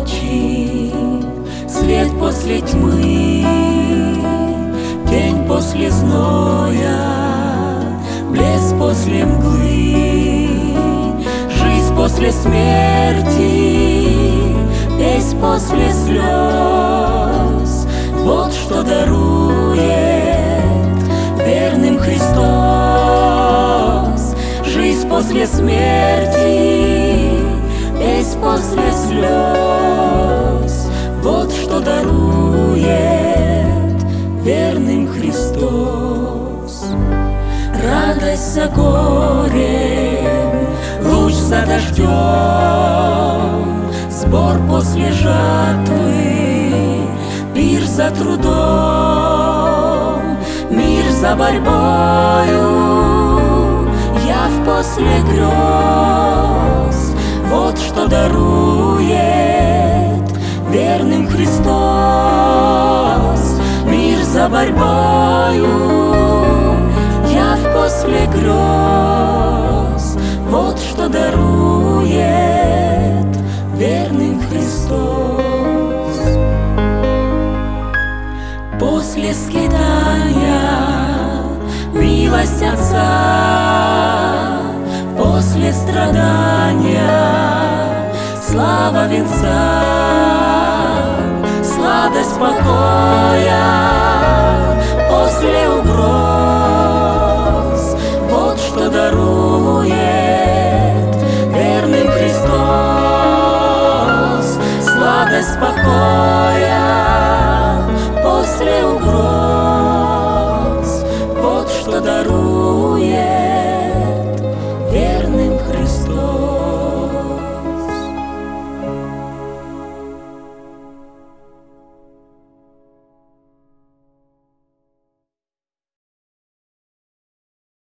ночи, свет после тьмы, тень после зноя, блеск после мглы, жизнь после смерти, песнь после слез. Вот что дарует верным Христос. Жизнь после смерти, песнь после слез. Вот что дарует верным Христос. Радость за горем, луч за дождем, сбор после жатвы, пир за трудом, мир за борьбою, яв после грез. Вот что дарует верным Христос. Мир за борьбою, яв после грез. Вот что дарует верным Христос. После скитания милость Отца, после страдания слава венца, сладость покоя.